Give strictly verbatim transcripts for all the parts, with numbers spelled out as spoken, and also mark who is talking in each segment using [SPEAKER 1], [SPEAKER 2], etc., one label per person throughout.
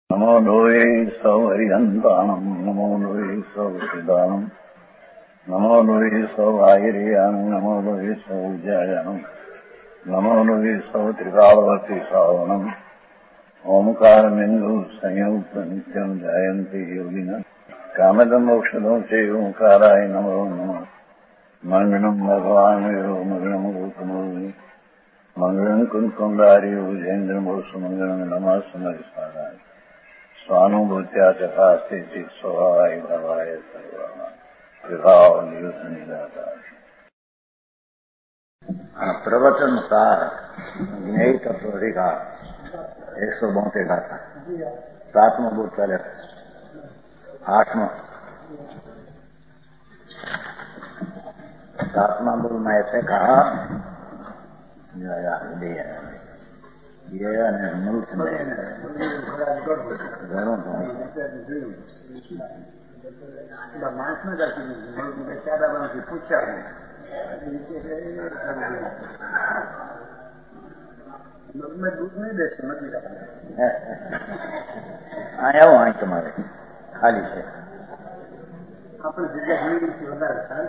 [SPEAKER 1] नमो लोये सौहरिहन्ताणम् नमो लोये सौहृदानम् नमो लोये सौभागिर्यानम् नमो लोये सौविजयानम् नमो लोये सौत्रिकावती सावनम् ओंकारमिन्दु संयुक्त नित्यम् जयन्ति योगिनः कामदम् मोक्षदम् च ओंकाराय नमो नमः मङ्गलम् भगवान् वीरो मङ्गलम् रूपमोहि मङ्गलम् कुन्कुण्डारि विजेन्द्रमोसुमङ्गलम् नमः समरिसाराय स्वानुभूत्या चकास्ते चित् स्वभावाय भवाय सर्वाः विभाव नियुक्त निराकार। प्रवचन सार ज्ञेय तत्व अधिकार एक सौ बौते गाथा सातवां बोल चले आठवां सातवां बोल में ऐसे कहा ये मुल्क में घरों
[SPEAKER 2] मांस में जाती बेचारा की पूछा है मैं दूध नहीं बेचती मत
[SPEAKER 1] आया हूँ आई तुम्हारे खाली से
[SPEAKER 2] अपने जगह मिली थी વધારે था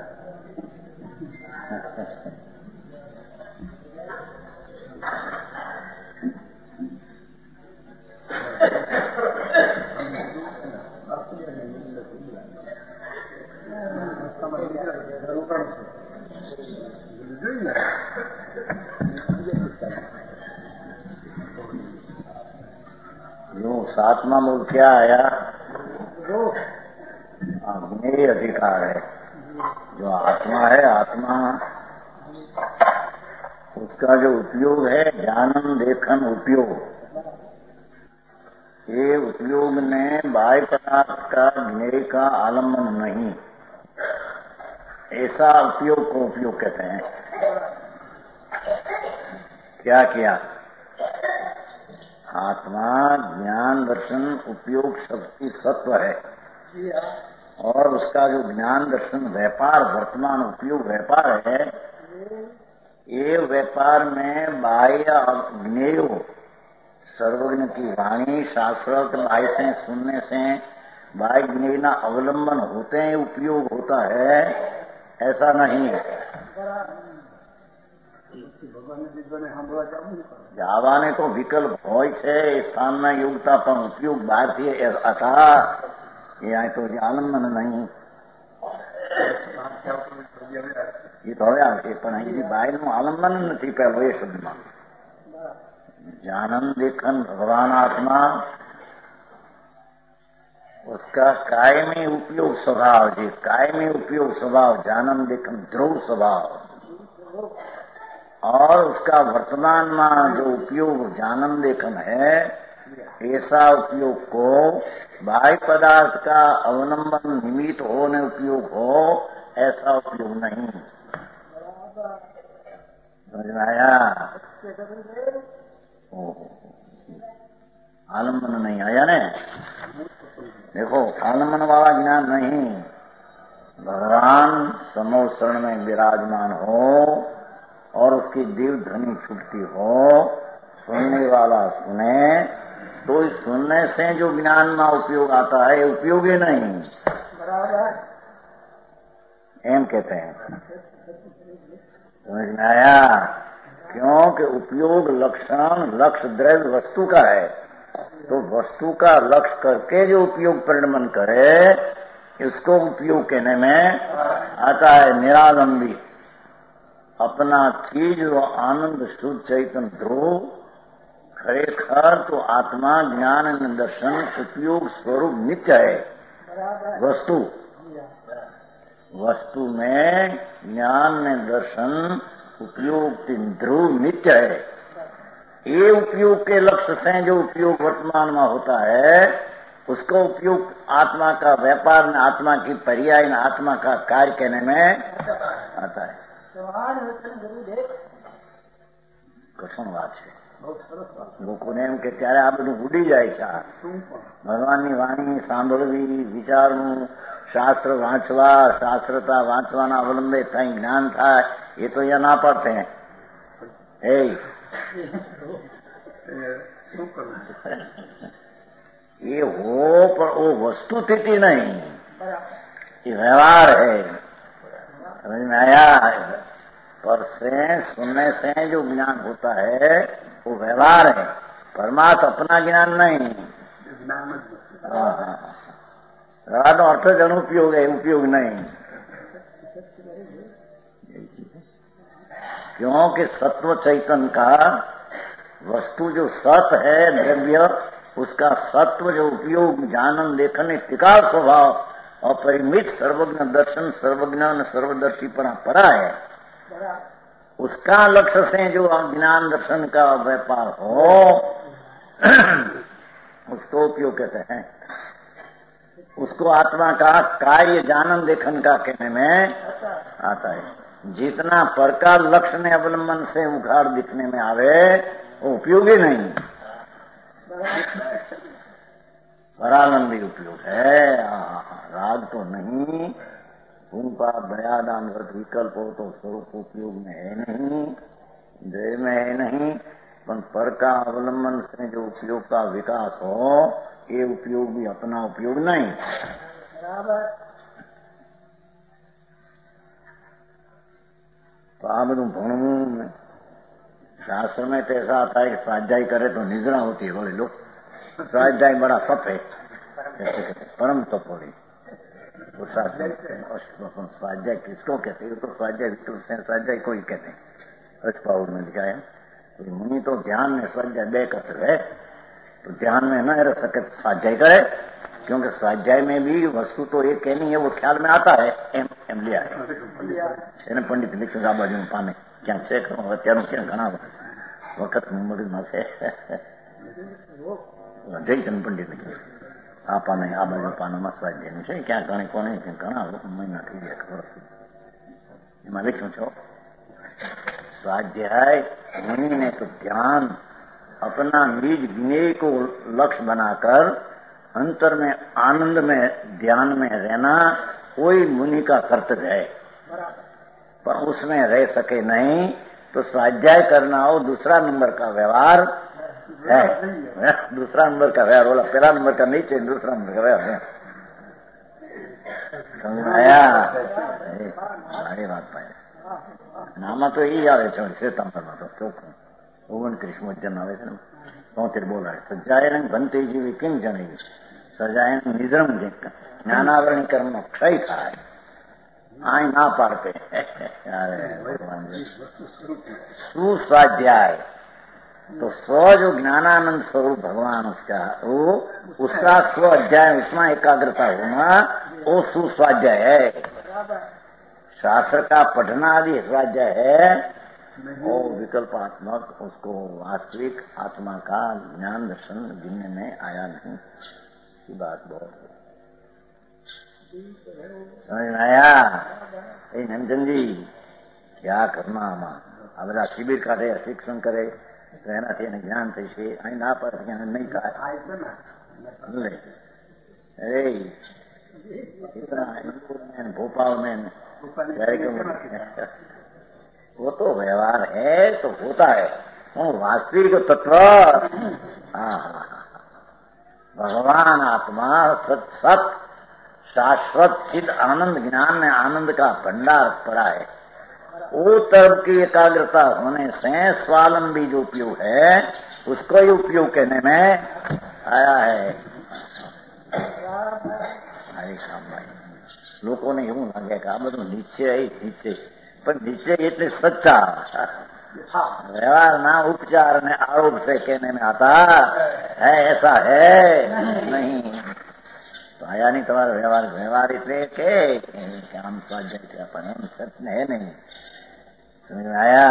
[SPEAKER 1] जो सातवां मूल क्या आया ज्ञेय अधिकार है। जो आत्मा है आत्मा उसका जो उपयोग है ज्ञानम देखन उपयोग ये उपयोग में बाह्य पदार्थ का ज्ञेय का आलम्बन नहीं ऐसा उपयोग को उपयोग कहते हैं। क्या किया आत्मा ज्ञान दर्शन उपयोग शक्ति सत्व है और उसका जो ज्ञान दर्शन व्यापार वर्तमान उपयोग व्यापार है ये व्यापार में बाह्य ज्ञेय सर्वज्ञ की वाणी शास्त्र बाह्य से सुनने से बाह्य ज्ञेय ना अवलंबन होते हैं उपयोग होता है ऐसा नहीं है। જવાને તો વિકલ્પ હોય છે એ સ્થાનના યોગતા પણ ઉપયોગ બહારથી હતા એ આ તો આલંબન નહીં એ તો હવે આવશે પણ અહીંથી બહારનું આલંબન નથી પહેલો એ શબ્દમાં जानन देखन भगवान आत्मा उसका कायमी उपयोग स्वभाव जी कायमी उपयोग स्वभाव जानन देखन ध्रुव स्वभाव और उसका वर्तमान में जो उपयोग जानन देखन है ऐसा उपयोग को बाह्य पदार्थ का अवलंबन निमित्त होने उपयोग हो ऐसा उपयोग नहीं। समझ में आया? आलम्बन नहीं आया ने देखो आलम्बन वाला ज्ञान नहीं भगवान समूह शरण में विराजमान हो और उसकी दिव्य ध्वनि छूटती हो सुनने वाला सुने तो इस सुनने से जो ज्ञान में उपयोग आता है उपयोगी नहीं एम कहते हैं। समझ में आया? क्योंकि उपयोग लक्षण लक्ष्य द्रव्य वस्तु का है तो वस्तु का लक्ष्य करके जो उपयोग परिणमन करे इसको उपयोग कहने में आता है। निरालंबी अपना चीज व आनंद शुद्ध चैतन्य ध्रुव खरेखर तो आत्मा ज्ञान दर्शन उपयोग स्वरूप नित्य है। वस्तु वस्तु में ज्ञान में दर्शन उपयोग ध्रुव नित्य है। ये उपयोग के लक्ष्य से जो उपयोग वर्तमान में होता है उसका उपयोग आत्मा का व्यापार में आत्मा की पर्याय में आत्मा का कार्य कहने में आता है। કશું વાત છે લોકોને એમ કે ત્યારે આ બધું ઉડી જાય છે ભગવાનની વાણી સાંભળવી વિચારવું શાસ્ત્ર વાંચવા શાસ્ત્રતા વાંચવાના અવલંબે થાય જ્ઞાન થાય એ તો અહીંયા ના પડતે એ ये हो पर वो वस्तु स्थिति नहीं, ये व्यवहार है। समझ में आया? पर से सुनने से जो ज्ञान होता है वो व्यवहार है, परमात्मा अपना ज्ञान नहीं। हाँ हाँ, तो अर्थ जन उपयोग है, उपयोग नहीं। क्योंकि सत्व चैतन्य का वस्तु जो सत है द्रव्य, उसका सत्व जो उपयोग जानन देखने टिकाव स्वभाव और परिमित सर्वज्ञ दर्शन सर्वज्ञ सर्वदर्शी परा है, उसका लक्ष्य से जो ज्ञान दर्शन का व्यापार हो उसको उपयोग कहते हैं। उसको आत्मा का कार्य जानन देखन का कहने में आता है। जितना पर का लक्ष्य ने अवलंबन से उखाड़ दिखने में आवे वो उपयोगी नहीं, परानंदी उपयोग है। राग तो नहीं, उनका दया दान व्रत विकल्प हो तो स्वरूप उपयोग में है नहीं, देह में है नहीं, पर पर का अवलंबन से जो उपयोग का विकास हो ये उपयोग भी अपना उपयोग नहीं। तो आ બધું ભણવું शास्त्र में तो ऐसा आता है कि स्वाध्याय करे तो निद्रा होती है। बोले लोग स्वाध्याय बड़ा तप है, परम तप हो रही स्वाध्याय किसको कहते हैं? तो स्वाध्याय विष्णु से स्वाध्याय कोई कहते हैं, अष्टपाउर में लिखा है। तो मुनि तो ध्यान में स्वाध्याय बे करते है, तो ध्यान में न रह सके स्वाध्याय करे, क्योंकि स्वाध्याय में भी वस्तु तो एक कहनी है, वो ख्याल में आता है। एम एम लिया है पंडित लिखे आ बाजू पाने क्या છે અત્યારનું ક્યાં ઘણા વખત મેમોરીમાં છે જયચંદ પંડિત લખ્યું આ પાને આ બાજુ પાનામાં સ્વાધ્યાયનું છે, ક્યાં ઘણી કોને ઘણા મહિના થઈ ગયા ખબર એમાં લખ્યું છો स्वाध्याय मुनि ने तो ध्यान अपना निज विनय को लक्ष्य बनाकर अंतर में आनंद में ध्यान में रहना कोई मुनि का कर्तव्य है, पर उसमें रह सके नहीं तो स्वाध्याय करना हो दूसरा नंबर का व्यवहार है। दूसरा नंबर का व्यवहार बोला, पहला नंबर का नहीं चाहिए, दूसरा नंबर का व्यवहार है। समझ में आया? सारी बात पाए नामा तो यही आवे છે શ્વેતાંબરમાં તો ચોખ્ખું ઓગણત્રીસમો અધ્યાય આવે છે ને તોતેર બોલાય સજાયન ભંતે જીવી કેમ જણાવી સજાયન નિદ્રમ જ્ઞાનાવરણી કર્મનો ક્ષય થાય આય ના પાડતે ભગવાન सुस्वाध्याय तो स्व जो ज्ञानानंद स्वरूप भगवान उसका वो उसका स्व अध्याय उसमें एकाग्रता होना वो सुस्वाध्याय है। शास्त्र का पढ़ना आदि स्वाध्याय है, और विकल्पात्मक उसको वास्तविक आत्मा का ज्ञान दर्शन गिनने में आया नहीं। की बात बहुत समझ में आया? नंदन जी क्या करना आमा आ बधा शिबिर काढे शिक्षण करे तो एनाथी એને જ્ઞાન થશે, અહીં ના પડે નહીં કાય अरे इतना इंदौर में भोपाल में वो तो व्यवहार है तो होता है, वो वास्तविक तत्व भगवान आत्मा सत सत शाश्वत चिद आनंद ज्ञान में आनंद का भंडार पड़ा है। वो तरफ की एकाग्रता होने से स्वावलंबी जो उपयोग है उसको ही उपयोग कहने में आया है। हरे श्याम भाई લોકોને એવું લાગે કે આ બધું નીચે નીચે, પણ નીચે એટલે સચ્ચા व्यवहार ना उपचार ने आरोप से कहने में आता है, ऐसा है नहीं तो आया नहीं तुम्हारा व्यवहार। व्यवहार इसलिए के हम स्वाध्याय क्या परम सत्य है नहीं। समझ में आया?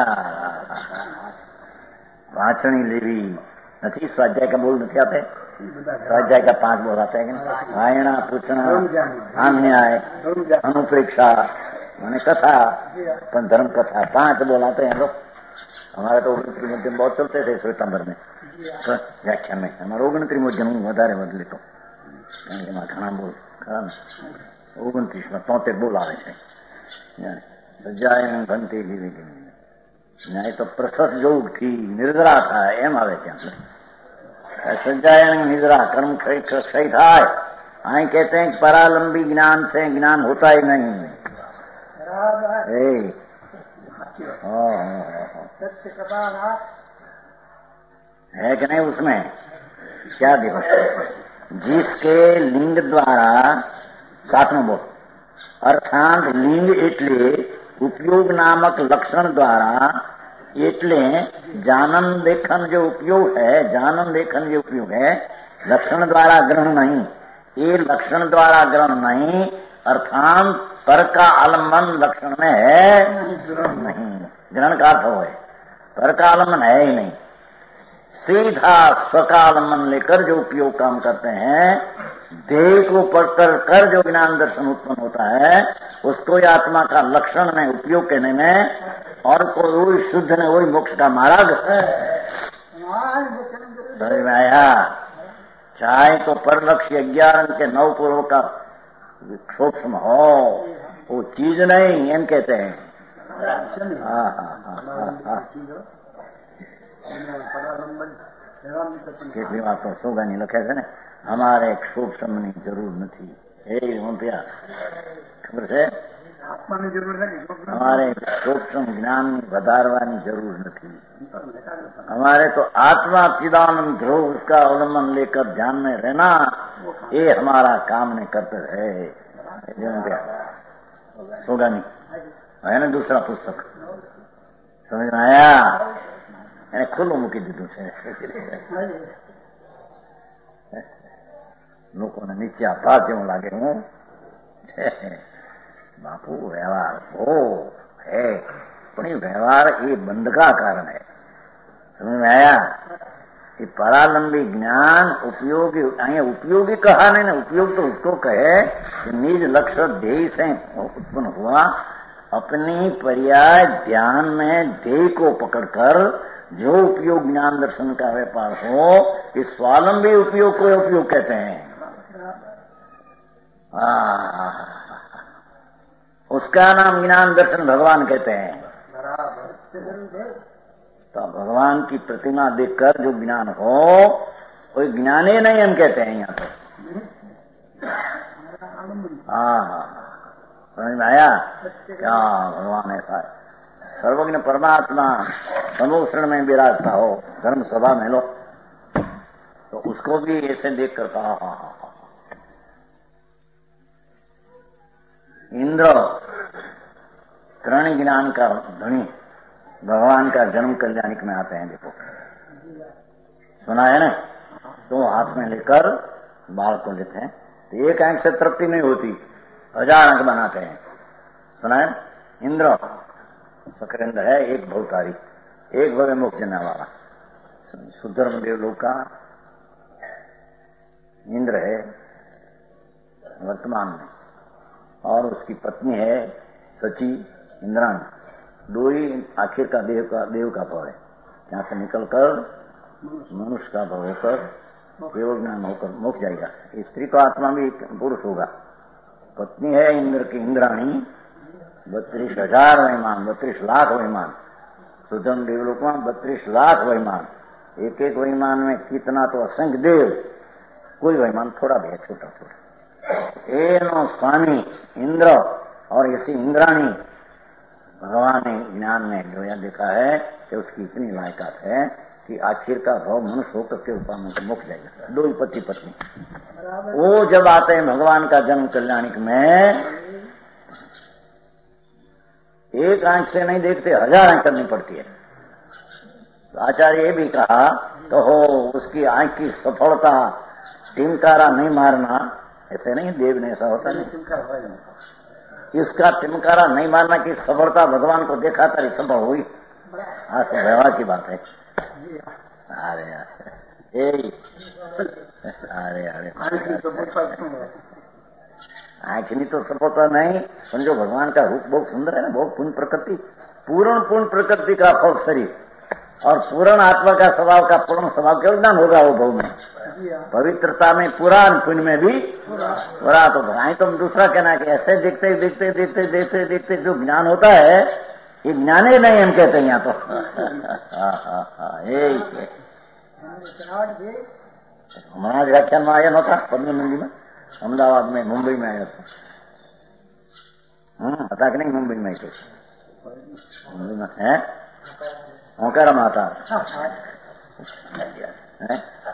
[SPEAKER 1] वाचनी लेवी नहीं स्वाध्याय का बोल नहीं आते, स्वाध्याय का पांच बोल आते हैं, वायना पूछना अन्याय अनुप्रेक्षा मैंने कथा पण धर्म कथा पांच बोल आते हैं लोग। हमारे तो ओगणत्री मध्यम बहुत चलते थे श्वेतांबर में व्याख्यान में, हमारे ओगणत्री मध्यम हूँ વધારે વધ લેતો કારણ કે ઘણા બોલ ખરા ને ઓગણત્રીસ માં તોતેર બોલ આવે છે। સજાય ભંતે જીવી ન્યાય તો પ્રશસ્ત જોગ થી નિર્જરા થાય એમ આવે ત્યાં सज्जायन निद्रा कर्म सही था। आई कहते हैं परालंबी ज्ञान से ज्ञान होता ही नहीं। है कि नहीं उसमें क्या दिवस जिसके लिंग द्वारा साथ में बोल अर्थात लिंग एटले उपयोग नामक लक्षण द्वारा एटले जानन देखन जो उपयोग है जानन देखन जो उपयोग है लक्षण द्वारा ग्रहण नहीं। ये लक्षण द्वारा ग्रहण नहीं अर्थात पर का आलम्बन लक्षण में है नहीं। ग्रहण का अर्थ है पर का आलम्बन है ही नहीं। सीधा स्वकालम्बन लेकर जो उपयोग काम करते हैं देह को पकड़ कर जो ज्ञान दर्शन उत्पन्न होता है उसको ही आत्मा का लक्षण में उपयोग करने में और कोई शुद्ध ने वही मोक्ष का मार्ग समझ में आया। चाहे तो पर लक्ष्य ग्यारह के नौ पूर्व का सूक्ष्म हो वो चीज नहीं एम कहते हैं। हाँ हाँ हाँ हाँ કેટલી વાતો સોગાની લખે છે ને અમારે એક સૂક્ષ્મની જરૂર નથી એ હું ત્યાં ખબર છે આત્માની જરૂર નથી हमारे सूक्ष्म ज्ञान વધારવાની જરૂર નથી। हमारे तो आत्मा चिदानंद ध्रुव उसका अवलंबन लेकर ध्यान में रहना ये हमारा काम नहीं कर्तव्य है। सोगानी है ना दूसरा पुस्तक समझ में आया। એને ખુલ્લું મૂકી દીધું છે લોકોને નીચે આભાર જેવું લાગે હું બાપુ વ્યવહાર હો है પણ એ વ્યવહાર એ બંધ का कारण है। समझ में आया। ये परालंबी ज्ञान उपयोगी અહીંયા उपयोगी कहा नहीं ना उपयोग तो उसको कहे कि निज लक्ष्य ध्येय से उत्पन्न हुआ अपनी पर्याय ध्यान में ध्येय को पकड़कर जो उपयोग ज्ञान दर्शन का व्यापार हो इस स्वावलंबी उपयोग को उपयोग कहते हैं। उसका नाम ज्ञान दर्शन भगवान कहते हैं। तो भगवान की प्रतिमा देखकर जो ज्ञान हो कोई ज्ञान ही नहीं हम कहते हैं यहाँ पे। हाँ समझ में आया क्या भगवान ऐसा है सर्वज्ञ परमात्मा समोषण में विराजता हो धर्म सभा में लो तो उसको भी ऐसे देख कर कहा हाँ हाँ हाँ इंद्र तृण ज्ञान का धनी भगवान का जन्म कल्याणिक में आते हैं। देखो सुना है ना दो हाथ में लेकर बाल को लेते हैं तो एक आंख से तृप्ति नहीं होती हजार अंक बनाते हैं। सुना है इंद्र सक्रेंद्र है एक भवतारी एक भव्य मोक्ष देने वाला सुधर्म देव लोग का इंद्र है वर्तमान में और उसकी पत्नी है सची इंद्राणी। दो ही आखिर का देव का देव का भाव है। यहाँ से निकलकर मनुष्य का भाव होकर देव ज्ञान होकर मोक्ष जाएगा। स्त्री तो आत्मा भी पुरुष होगा। पत्नी है इंद्र की इंद्राणी बत्तीस हजार वैमान बत्तीस लाख वैमान सुधम देवलोक में बत्तीस लाख वैमान एक एक वैमान में कितना तो असंख्य देव कोई वैमान थोड़ा भी है छोटा छोटा एनो स्वामी इंद्र और ऐसी इंद्राणी भगवान ने ज्ञान में जो यह देखा है कि उसकी इतनी लायकात है कि आखिर का भाव मनुष्य होकर के उपायों को मोक्ष जाएगा। दो ही पति पत्नी वो जब आते हैं भगवान का जन्म कल्याणिक में एक आंख से नहीं देखते हजार आंख करनी पड़ती है। तो आचार्य ये भी कहा तो हो उसकी आंख की सफलता टिमकारा नहीं मारना ऐसे नहीं देव ने ऐसा होता नहीं। इसका टिमकारा नहीं मारना की सफलता भगवान को देखा था संभव हुई। हाँ सब व्यवहार की बात है। अरे अरे अरे अरे आंखनी तो सफलता नहीं समझो भगवान का रूप बहुत सुंदर है ना बहुत पूर्ण प्रकृति पूर्ण पूर्ण प्रकृति का फल शरीर और पूर्ण आत्मा का स्वभाव का पूर्ण स्वभाव क्या ज्ञान होगा वो भाव में पवित्रता में पुराण पुण्य में भी पूरा। तो भाई तुम दूसरा कहना कि ऐसे देखते देखते देखते देखते देखते जो ज्ञान होता है ये ज्ञान ही नहीं हम कहते हैं यहाँ तो। हमारा व्याख्यान में आया नता पद्मनंदी में, अमदावाद में, मुंबई में आया था। हम्म था कि नहीं? मुंबई में तो मुंबई में है होकर माता है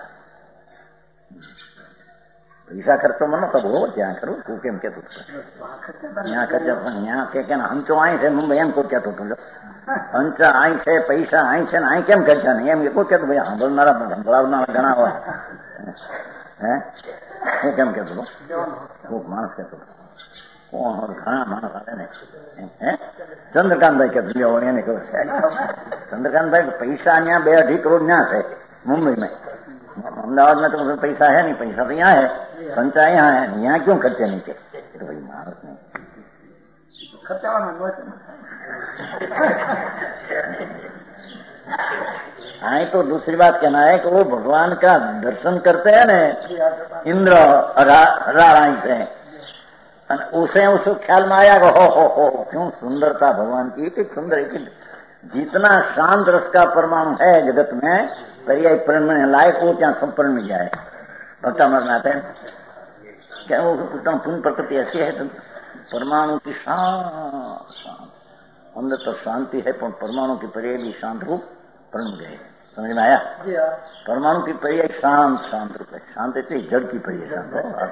[SPEAKER 1] पैसा खर्चो मनो तब हो ત્યાં करो तू केम कहतो यहाँ खर्चा यहाँ के क्या हम तो आई से मुंबई एम को क्या तो तुम पंच आई से पैसा आई से आई केम खर्चा नहीं एम को क्या तो भाई सांभळनारा संभळावनारा घणा હોય હે હું કેમ કહેતો હું માણસ કહેતો કોણ ઘણા માણસ આવે ને હે ચંદ્રકાંતભાઈ કે ભીઓ એને કહ્યું છે ચંદ્રકાंतભાई पैसा અહીંયા બે અઢી કરોડ ન્યા છે मुंबई में, अहमदाबाद में तो पैसा है नहीं, पैसा तो यहाँ है, संचय यहाँ है, यहाँ क्यों खर्चे नहीं थे? तो भाई मानस नहीं
[SPEAKER 2] खर्चा
[SPEAKER 1] हाँ तो दूसरी बात कहना है कि वो भगवान का दर्शन करते हैं ना इंद्र हजार आई से, उसे उसको ख्याल में आया कि हो हो हो क्यों सुंदरता भगवान की, एक सुंदर एक जितना शांत रस का परमाणु है जगत में पर्याय प्रण लायक हो क्या सब प्रण में जाए। भक्ता मरना आते हैं क्या वो पुण्य प्रकृति ऐसी है तो परमाणु की शांत शांत अंदर तो शांति है पर परमाणु की पर्याय भी शांत रूप प्रण गए। समझ में आया? परमाणु की पर्याय शांत शांत रूप है, शांत है जड़ की पर्याय शांत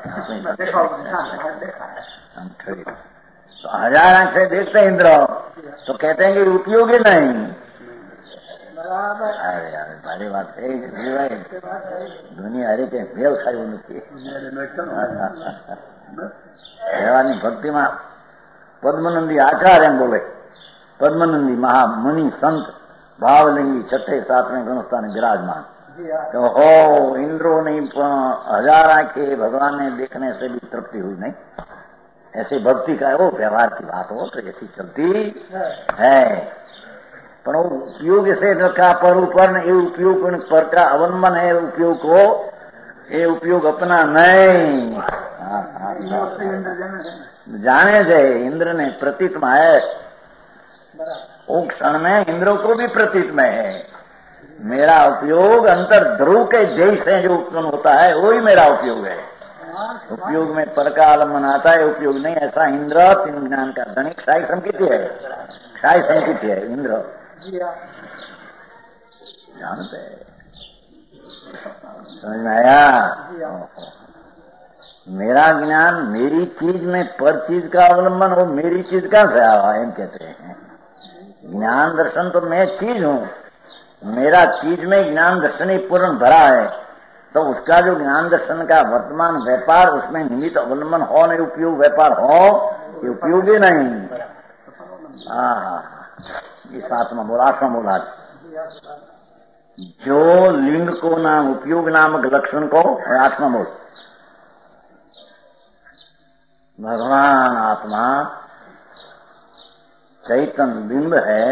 [SPEAKER 1] हो। तो हजार आंख से देखते हैं इंद्र तो कहते हैं कि उपयोगी नहीं। अरे यार भारी बात है दुनिया हरे के भेल खाई નથી રહેવાની ભક્તિમાં પદ્મનંદી આચાર્ય એમ બોલે પદ્મનંદી महामुनि संत भावलिंगी छठे सातवें गणस्थान विराजमान तो हो इंद्रो नहीं हजार आंखें भगवान ने देखने से भी तृप्ति हुई नहीं। ऐसी भक्ति का वो व्यवहार की बात हो तो ऐसी चलती है पर उपयोग से रखा पर ऊपर ये उपयोग पर का अवलंबन है उपयोग को ये उपयोग अपना नहीं जाने जाए इंद्र ने प्रतीत में है वो क्षण में इंद्र को भी प्रतीत में है मेरा उपयोग अंतर ध्रुव के जैसे जो उत्पन्न होता है वही मेरा उपयोग है। उपयोग में पर का आलम्बन आता है उपयोग नहीं। ऐसा इंद्र तीन ज्ञान का धनिक क्षाय संकित है, क्षाय संकित है इंद्र जानते समझ में आया? मेरा ज्ञान मेरी चीज में पर चीज का अवलंबन हो मेरी चीज कहां से आवा एम कहते हैं। ज्ञान दर्शन तो मैं चीज हूं, मेरा चीज में ज्ञान दर्शन ही पूर्ण भरा है तो उसका जो ज्ञान दर्शन का वर्तमान व्यापार उसमें निमित्त अवलंबन हो नहीं उपयोग व्यापार हो ये उपयोगी नहीं। हाँ ये साथ में बोला आठ में बोला जो लिंग को नाम उपयोग नामक लक्षण को आत्मा बोल भगवान आत्मा चैतन्य बिंब है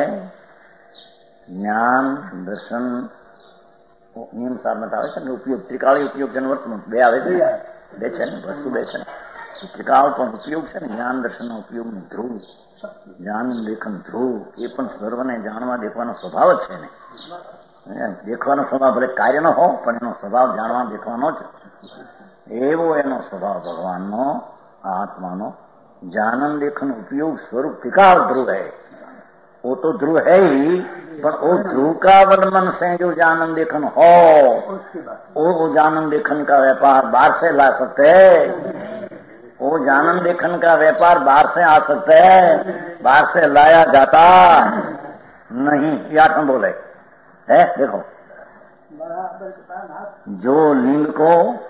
[SPEAKER 1] ज्ञान दर्शन નિયમ સામે આવે છે ને ઉપયોગ ત્રિકાળી ઉપયોગ જનવર્તમાં બે આવે છે બે છે ને વસ્તુ બે છે ને ત્રિકાળ પણ ઉપયોગ છે ને જ્ઞાન દર્શનનો ઉપયોગ ધ્રુવ જ્ઞાન લેખન ધ્રુવ એ પણ સર્વને જાણવા દેખવાનો સ્વભાવ જ છે ને દેખવાનો સ્વભાવ ભલે કાર્ય ન હો પણ એનો સ્વભાવ જાણવા દેખવાનો જ એવો એનો સ્વભાવ ભગવાનનો આત્માનો જાનન લેખન ઉપયોગ સ્વરૂપ ત્રિકાળ ધ્રુવ है वो तो ध्रुव है ही पर वो ध्रुव का अवलंबन से जो जानन देखन हो वो जानन देखन का व्यापार बाहर से ला सकते है। वो जानन देखन का व्यापार बाहर से आ सकते है, बाहर से लाया जाता नहीं। या तुम बोले है देखो जो लिंग को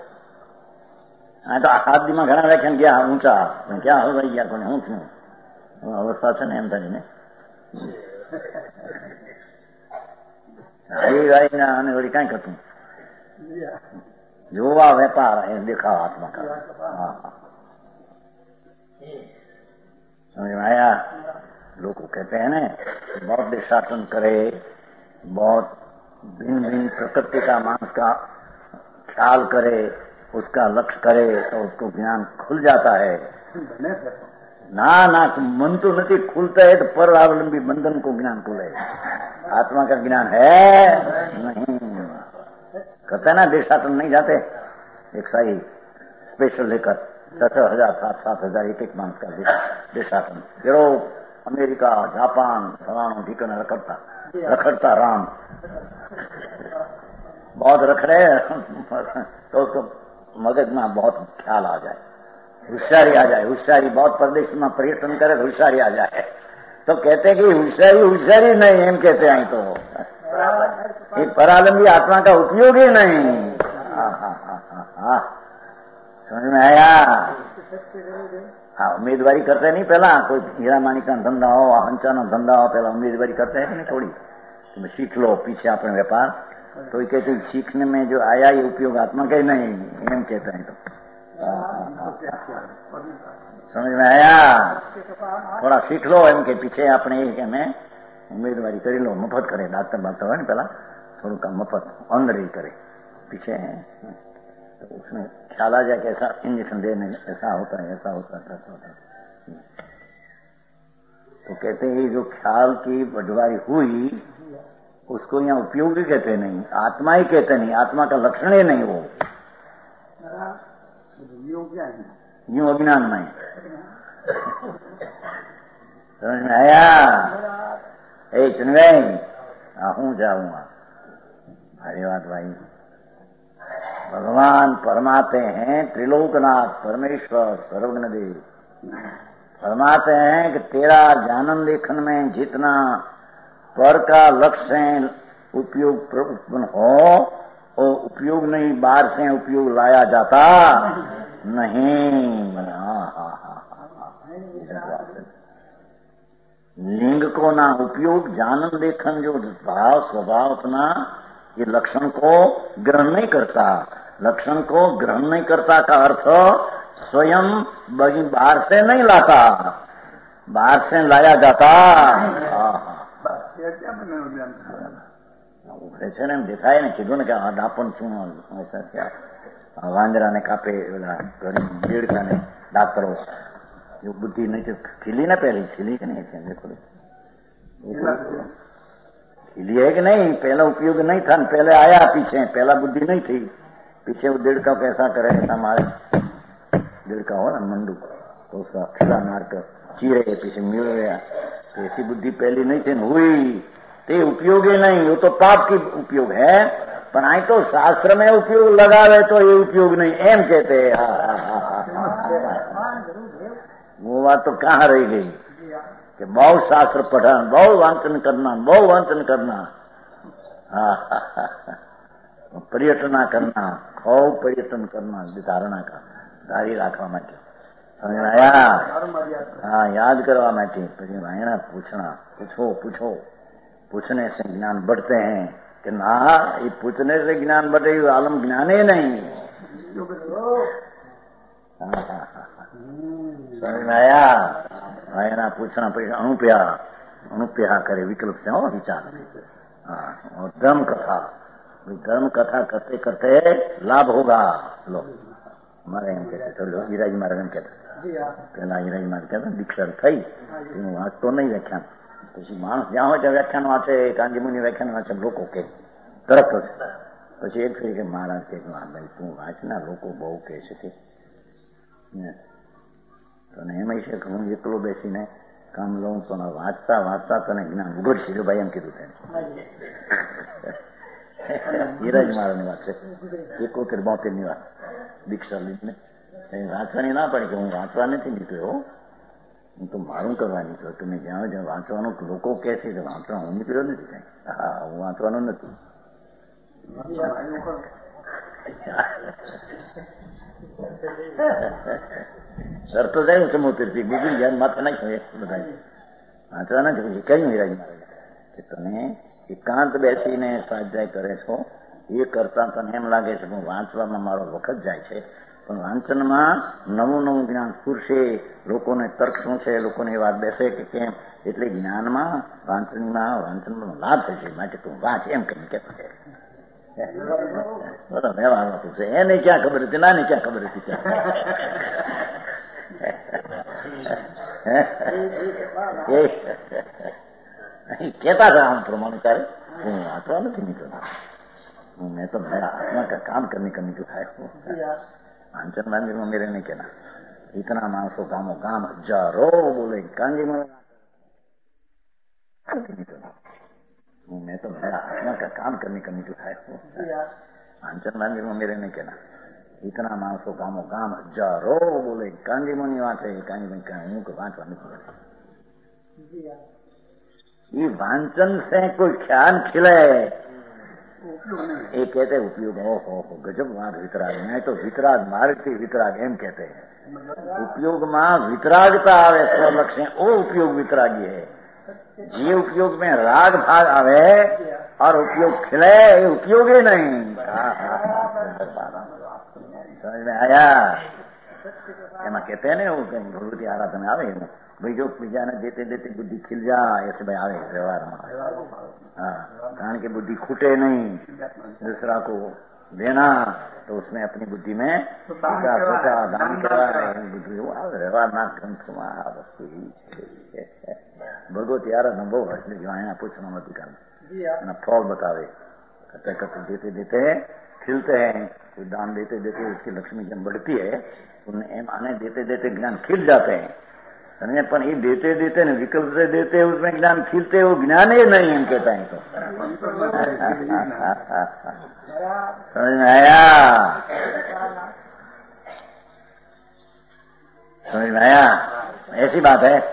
[SPEAKER 1] तो आदि में घना व्याख्यान क्या ऊंचा क्या हो गई या कोई हूँ छू अवस्था से एम था ने आई आई ना आने वाली कहीं करतू जो वा व्यापार है देखा आत्मा का। हाँ समझ में आया? लोग कहते हैं ना बहुत देशाटन करे बहुत भिन्न भिन्न प्रकृति का मानस का ख्याल करे उसका लक्ष्य करे तो उसको ज्ञान खुल जाता है। ना ना मन तो नहीं खुलता है तो पर अवलंबी बंधन को ज्ञान खुले आत्मा का ज्ञान है नहीं कहते ना देशाटन नहीं जाते एक शाही स्पेशल लेकर छह छह हजार सात सात हजार एक एक मांस का देशाटन यूरोप अमेरिका जापान फलाणो ठिकाने रखड़ता रखड़ता राम बहुत रखड़े तो उसको मगज में बहुत ख्याल आ जाए, होशियारी आ जाए, होशियारी बहुत प्रदेश में पर्यटन करे तो होशियारी आ जाए। तो कहते हैं कि होशियारी होशियारी नहीं, एम कहते हैं तो ये परालंबी आत्मा का उपयोग ही नहीं। हाँ हाँ हाँ हाँ हाँ समझ में आया? हाँ उम्मीदवारी करते नहीं, पहला कोई हीरा माणिक का धंधा हो, हंचा ना धंधा हो, पहला उम्मीदवारी करते हैं कि नहीं थोड़ी, तुम सीख लो पीछे अपने व्यापार। तो ये कहते सीखने में जो आया ये उपयोग आत्मा का ही नहीं, एम कहते हैं। तो समझ में आया? थोड़ा सीख लो एम के पीछे अपने में उम्मीदवारी करी लो, मफत करे, डॉक्टर बात हो पहला थोड़ा का मफत अंदर ही करे पीछे, तो उसमें ख्याल आ जाए कि ऐसा इंजेक्शन देने ऐसा होता है, ऐसा होता है, ऐसा होता है। तो कहते हैं जो ख्याल की बढ़वारी हुई उसको यहाँ उपयोगी कहते नहीं, आत्मा ही कहते नहीं, आत्मा का लक्षण ही नहीं वो, यूं अज्ञान में। समझ में आया? ए चुनवाई हूं जाऊंगा भारी बात भाई। भगवान फरमाते हैं, त्रिलोकनाथ परमेश्वर सर्वज्ञ देव फरमाते हैं कि तेरा जानन देखन में जितना पर का लक्ष्य से उपयोग उत्पन्न हो वो उपयोग नहीं, बाहर से उपयोग लाया जाता नहीं। हाँ हाँ हाँ लिंग को ना उपयोग, जानन देखन जो भाव स्वभाव अपना ये लक्षण को ग्रहण नहीं करता, लक्षण को ग्रहण नहीं करता का अर्थ स्वयं बगी बाहर से नहीं लाता, बाहर से लाया जाता। છે ને એમ દેખાય ને કીધું ને કે આ ડાપણ છું ऐसा क्या વાંદરાને કાપે ઓલા ઘણી દેડકાને ડાક્ટરો जो बुद्धि नहीं थी खिली ना, पहले खिली कि नहीं थी, देखो खिली है कि नहीं, पहला उपयोग नहीं था, पहले आया पीछे, पहला बुद्धि नहीं थी, पीछे वो डेढ़का कैसा करे, ऐसा मारे डेढ़का हो ना मंडू तो उसका खिला मार कर चीरे पीछे मिल गया, तो ऐसी बुद्धि पहली नहीं थी हुई, ते उपयोग ही नहीं, वो तो पाप की उपयोग है, पर आई तो शास्त्र में उपयोग लगावे तो ये उपयोग नहीं, एम कहते हैं। हाँ हाँ हाँ हाँ वो बात तो कहाँ रह गई कि बहुत शास्त्र पढ़ना, बहुत वांचन करना, बहुत वांचन करना, पर्यटना करना, खूब पर्यटन करना, धारणा का धारी राखवा માટે समझ में आया? हाँ याद करवा માટે પછી વાયણા पूछना, पूछो पूछो, पूछने से ज्ञान बढ़ते हैं कि ना ये पूछने से ज्ञान बढ़े, आलम ज्ञान ही नहीं। हाँ हाँ हाँ समझ में आया? वायना पूछना પછી અનુપ્યા અનુપ્યા करे विकल्प से हो विचार में। हाँ और धर्म कथा, धर्म कथा करते करते लाभ होगा। लो हमारे एम कहते चलो હીરાજી महाराज एम कहते પેલા હીરાજી महाराज कहते दीक्षा થઈ હું વાંચતો નહીં વ્યાખ્યાન, પછી માણસ જ્યાં હોય ત્યાં વ્યાખ્યાન વાંચે, કાંજીમુની વ્યાખ્યાન વાંચે, લોકો કે તરત જ પછી એક ફેરી કે મહારાજ કે ભાઈ તું વાંચના, લોકો બહુ કહે છે કે તને એમ છે કે હું એકલો બેસીને કામ લઉં પણ વાંચતા વાંચતા તને જ્ઞાન ઉઘડશે, જો ભાઈ એમ કીધું તેને હીરાજ મહારાજની વાત છે, એક વખત બોતેરની વાત દીક્ષા લીધને વાંચવાની ના પડે કે હું વાંચવા નથી નીકળ્યો, હું તો મારું કરવા નીકળ્યો, તમે જ્યાં જ્યાં વાંચવાનું લોકો કહે છે કે વાંચવા હું નીકળ્યો નથી કઈ, હા હું વાંચવાનો નથી। સર તો જાય ચમોતેરથી બીજું ધ્યાન માત્ર નાખ્યું બધા વાંચવા નથી કહ્યું હીરાજ મહારાજ કે તમે એકાંત બેસીને સ્વાધ્યાય કરે છો એ કરતા તને એમ લાગે છે કે હું વાંચવામાં મારો વખત જાય છે, પણ વાંચનમાં નવું નવું જ્ઞાન સ્ફુરશે, લોકોને તર્ક શું છે, લોકોને એ વાત બેસે કે કેમ, એટલે જ્ઞાનમાં વાંચનમાં વાંચનમાં લાભ થશે, માટે તું વાંચ એમ કહીને કહેતા બરાબર વ્યવહાર હતું છે, એને ક્યાં ખબર હતી, નાને ક્યાં ખબર હતી ક્યાં કહેતા હતા આમ પ્રમાણે તારે હું વાંચવા નથી નીકળતા, मैं तो मेरा आत्मा का काम करने का नहीं उठाया हूँ। भांचन मंदिर में मेरे नहीं कहना इतना मानसो कामो काम हजारों बोले कांगी में मैं तो मेरा आत्मा का काम करने का नहीं उठाया हूँ। भांचन मंदिर में मेरे नहीं कहना इतना मानसो कामो काम हजारों बोले कांगी मुनि वांचे कांगी में हूँ को वांचवा नहीं पड़े। ये वांचन से कोई ख्याल खिले ये कहते उपयोग हो हो हो गजब मार वितराग नहीं तो वितराग मार्ग वितराग एम कहते हैं। उपयोग में वितरागता आवे स्वलक्ष्य वो उपयोग वितरागी है। ये उपयोग में राग भाग आवे और उपयोग खिले ये उपयोग ही नहीं। समझ में आया? एम कहते हैं ना वो भगवती आराधना आवे भाई जो बीजा ने देते देते बुद्धि खिल जा ऐसे भाई आवे व्यवहार में। हाँ कारण की बुद्धि खूटे नहीं दूसरा को देना तो उसमें अपनी बुद्धि में छोटा छोटा दान करवाए बुद्धि व्यवहार ना वस्तु ही भगवती आराधना बहु हसले जो आया पूछना मत करना फल बतावे करते करते देते देते खिलते हैं। कोई दान देते देते उसकी लक्ष्मी जब बढ़ती है उन्हें आने देते देते ज्ञान खिल जाते हैं। समझे पर ये देते देते न विकल्प से देते उसमें ज्ञान खिलते वो ज्ञान ही नहीं हम कहता है तो समझ में आया? समझ में आया? ऐसी बात है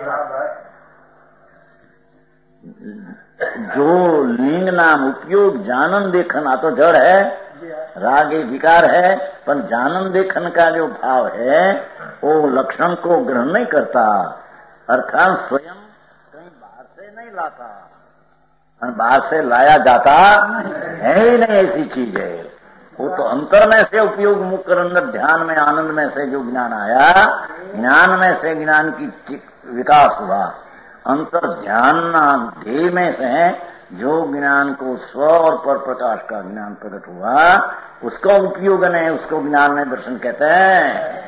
[SPEAKER 1] जो लिंग नाम उपयोग जानन देखन आ तो जड़ है राग एक विकार है पर जानन देखन का जो भाव है वो लक्षण को ग्रहण नहीं करता अर्थात स्वयं कहीं बाहर से नहीं लाता और बाहर से लाया जाता है ही नहीं ऐसी चीज है। वो तो अंतर में से उपयोग मुक्त अंदर ध्यान में आनंद में से जो ज्ञान आया ज्ञान में से ज्ञान की विकास हुआ अंतर ध्यान ध्येय में से जो ज्ञान को स्व और पर प्रकाश का ज्ञान प्रकट हुआ उसका उपयोग नहीं उसको ज्ञान में दर्शन कहते हैं।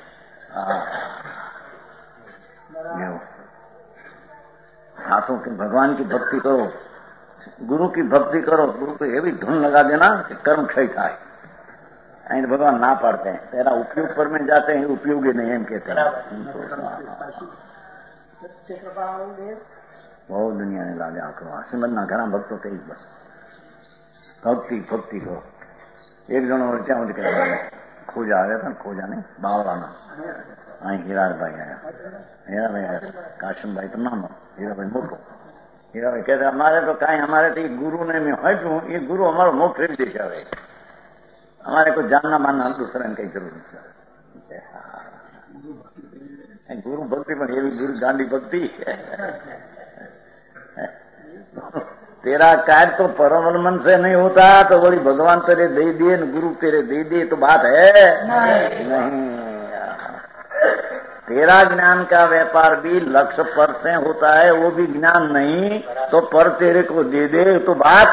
[SPEAKER 1] हाथों की भगवान की भक्ति करो गुरु की भक्ति करो गुरु को ये भी धुन लगा देना कि कर्म क्षय था भगवान ना पढ़ते हैं तेरा उपयोग पर में जाते हैं उपयोगी नहीं हम कहते हैं। बहुत दुनिया ने लागे आंकड़ो श्रीमदना घना भक्तों थे बस भक्ति भक्ति करो। एक जनो क्या खोजा आया था खोजा नहीं बावलाना અહીં હીરાભાઈ આયા હીરાભાઈ આયા કાશમભાઈ તો નામ હીરાભાઈ મોટો હીરાભાઈ કહેતા અમારે તો કાંઈ અમારે તો ગુરુ ને મેં હટ્યું એ ગુરુ અમારો મોટ ફેરી દેશે હવે અમારે કોઈ જાનના માનના दूसरा કઈ જરૂર નથી। ગુરુ ભક્તિ પણ એવી ગુરુ ગાંડી ભક્તિ तेरा कार्य तो परम मन से नहीं होता तो बड़ी भगवान तेरे दे दिए गुरु तेरे दे दिए तो बात है नहीं, नहीं। तेरा ज्ञान का व्यापार भी लक्ष्य पर से होता है वो भी ज्ञान नहीं तो पर तेरे को दे दे तो बात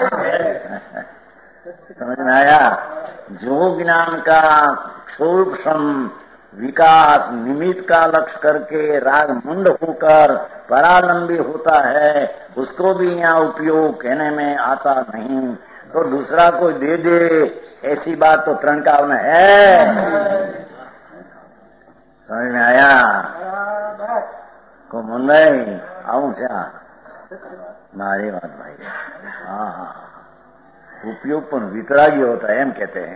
[SPEAKER 1] समझ में आया? जो ज्ञान का सूक्ष्म विकास निमित्त का लक्ष्य करके राग मुंड होकर परालंबी होता है उसको भी यहाँ उपयोग कहने में आता नहीं तो दूसरा कोई दे दे ऐसी बात तो त्रणकाव में है। समझ में आया? को मुंबई आऊं क्या मारी बात भाई हाँ हाँ उपयोग पर वितरागी होता है एम कहते हैं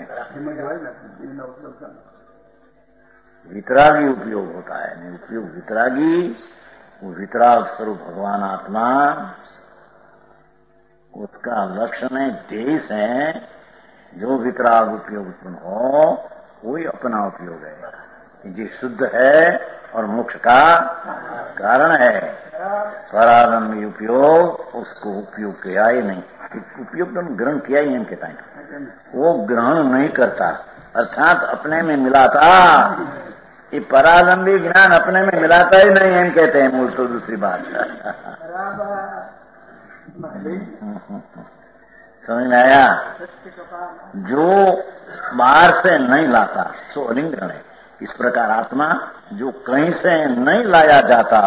[SPEAKER 1] वितरागी उपयोग होता है नहीं उपयोग वितरागी वो वितराग स्वरूप भगवान आत्मा उसका लक्षण है देश है जो वितराग उपयोग उत्पन्न हो वही अपना उपयोग है जी शुद्ध है और मोक्ष का कारण है। परारंभी उपयोग उसको उपयोग किया ही नहीं उपयोग तो ग्रहण किया ही नहीं कहता है वो ग्रहण नहीं करता अर्थात अपने में मिलाता ये परालंबी ज्ञान अपने में मिलाता ही नहीं हम कहते हैं मूल तो दूसरी बात समझ में आया? जो बाहर से नहीं लाता सो अलिंगन है। इस प्रकार आत्मा जो कहीं से नहीं लाया जाता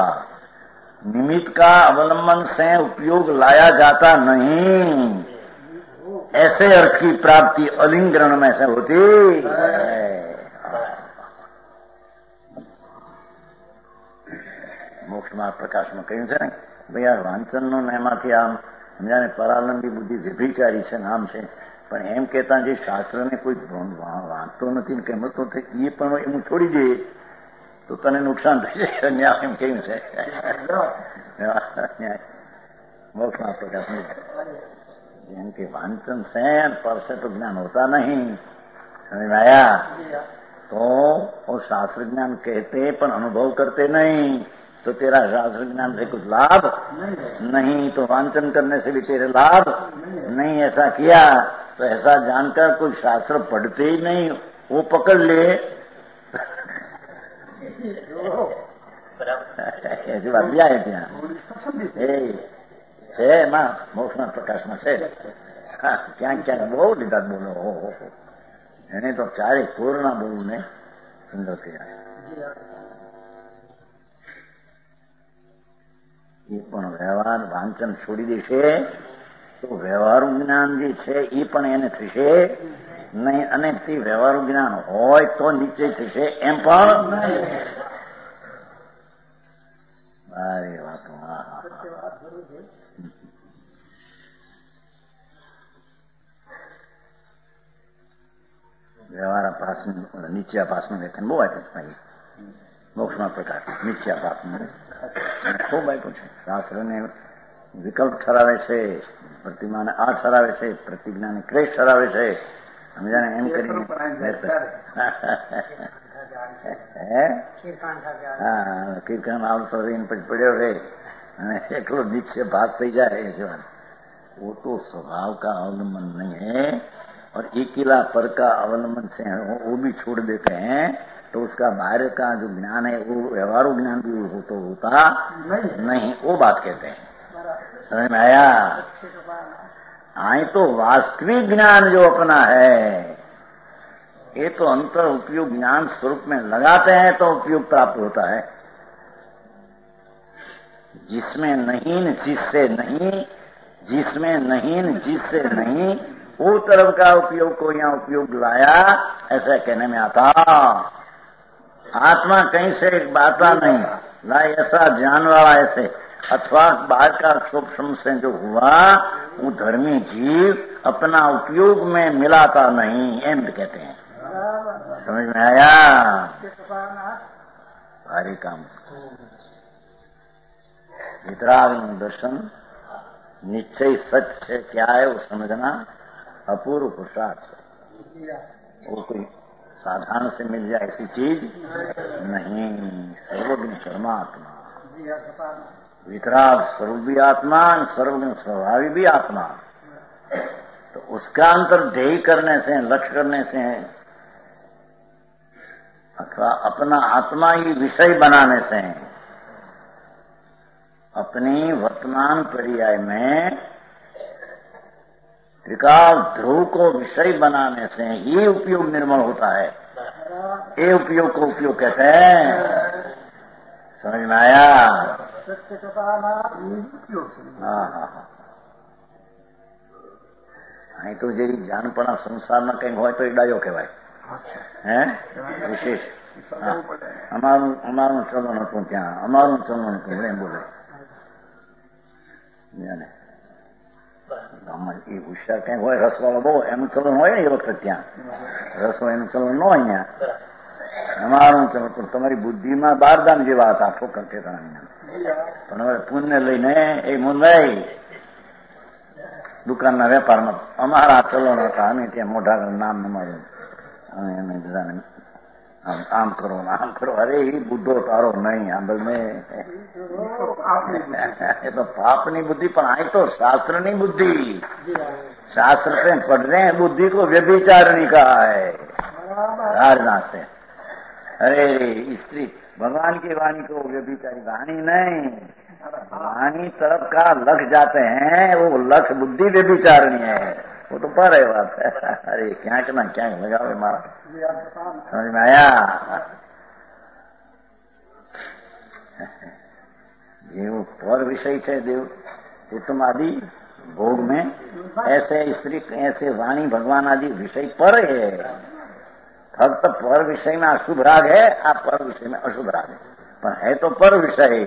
[SPEAKER 1] निमित्त का अवलंबन से उपयोग लाया जाता नहीं ऐसे अर्थ की प्राप्ति अलिंग में से होती है। મોક્ષમાં પ્રકાશમાં કહ્યું છે ને ભાઈ આ વાંચનનું ને એમાંથી આમ સમજાને પરાલંબી બુદ્ધિ વ્યભિચારી છે નામ છે, પણ એમ કહેતા જે શાસ્ત્રને કોઈ વાંચતો નથી ને કેમ તો એ પણ એમ છોડી દે તો તને નુકસાન થઈ જાય. ન્યાય એમ કહ્યું છે મોક્ષમાં પ્રકાશમાં જેમ કે વાંચન છે પર से तो ज्ञान होता नहीं, समझ में आया? तो वो शास्त्र ज्ञान कहते पण अनुभव करते नहीं, तो तेरा शास्त्र ज्ञान से कुछ लाभ नहीं, नहीं तो वांचन करने से भी तेरे लाभ नहीं, नहीं। ऐसा किया तो ऐसा जानकर कोई शास्त्र पढ़ते ही नहीं वो पकड़ ले ऐसी बात भी आई ત્યાં છે એમાં મોક્ષના પ્રકાશમાં છે. હા ક્યાંક ક્યાંક બહુ લીધા બોલો ઓહો એને તો ચારે પૂર્ણ બોલવું ને સુંદર કર્યા છે. એ પણ વ્યવહાર વાંચન છોડી દેશે તો વ્યવહારુ જ્ઞાન જે છે એ પણ એને થશે નહીં, અને તે વ્યવહારુ જ્ઞાન હોય તો નિશ્ચય થશે એમ પણ મારી વાતો. હા હા વ્યવહાર અપાસનું નીચે અપાસનું લેખન બહુ આપ્યું છે ભાઈ મોક્ષમાં પ્રકાશ નીચે અપાસનું ખૂબ આપ્યું છે. શાસ્ત્રને વિકલ્પ ઠરાવે છે, પ્રતિમાને આ ઠરાવે છે, પ્રતિજ્ઞાને ક્લેશ ઠરાવે છે, સમજાને એમ કરીને હા કીર્તન આવતો રહીને પછી પડ્યો રહે અને એટલો નીચે ભાગ થઈ જાય છે. वो तो स्वभाव का अवलंबन नहीं है, और अकेला पर का अवलंबन से वो भी छोड़ देते हैं तो उसका बाहर का जो ज्ञान है वो व्यवहारू ज्ञान भी हो तो होता नहीं, नहीं वो बात कहते हैं. समझ में आया? आई तो वास्तविक ज्ञान जो अपना है ये तो अंतर उपयोग ज्ञान स्वरूप में लगाते हैं तो उपयोग प्राप्त होता है. जिसमें नहीं जिससे नहीं, जिसमें नहीं जिससे नहीं, वो तरफ का उपयोग को यहाँ उपयोग लाया ऐसा कहने में आता. आत्मा कहीं से बाता नहीं लाई ऐसा जान वाला ऐसे, अथवा बाहर का सूक्ष्म से जो हुआ वो धर्मी जीव अपना उपयोग में मिलाता नहीं, एम कहते हैं. समझ में आया? भारी काम. वितराग दर्शन निश्चय सच है क्या है वो समझना अपूर्व पुरुषार्थ है. वो कोई साधारण से मिल जाए ऐसी चीज नहीं. सर्वज्ञ परमात्मा, वितराग स्वरूप भी आत्मा, सर्वज्ञ स्वभावी भी आत्मा. तो उसका अंतर ध्येय करने से, लक्ष्य करने से अथवा अपना आत्मा ही विषय बनाने से, अपनी वर्तमान पर्याय में त्रिकाल ध्रुव को विषय बनाने से ही उपयोग निर्मल होता है. ये उपयोग को उपयोग कहते हैं. समझ में आया? हाँ हाँ हाँ અહીં તો જે જાનપણા સંસારમાં કંઈક હોય તો એ ડાયો કહેવાય હે વિશેષ. અમારું અમારું ચલણ હતું ત્યાં, અમારું ચલણ હતું એમ બોલે એ હોશિયાર કંઈક હોય રસવાળો બહુ એનું ચલણ હોય ને એ વખતે ત્યાં રસ હોય એનું ચલણ ન હોય અહીંયા. અમારું ચલણ તમારી બુદ્ધિમાં બારદાન જેવા હતા ઠોકર ઠેકાણા. પણ હવે પુણ્ય લઈને એ મુંબઈ દુકાનના વેપારમાં અમારા ચલણ હતા. અમે ત્યાં મોઢા નામ અમારું અમે એને બધાને આમ કરો આમ કરો. અરે એ બુદ્ધો તારો નહીં આંબલ મેં એ તો પાપની बुद्धि પણ आई तो शास्त्र नहीं बुद्धि. शास्त्र से पढ़ रहे हैं बुद्धि को व्यभिचारणी कहा है राजनाथ से. अरे स्त्री भगवान की वाणी को व्यभिचारी वाणी नहीं, वाणी तरफ का लक्ष्य जाते हैं वो लक्ष्य बुद्धि व्यभिचारणी है. वो तो पर है बात है. अरे क्या ना क्या लगावे मारा. समझ में आया? જેવો પર વિષય છે દેવ ઉત્તમ આદિ भोग में ऐसे स्त्री ऐसे वाणी भगवान आदि विषय पर है, फक्त पर विषय में अशुभ राग है, आप पर विषय में अशुभ राग है, पर है तो पर विषय।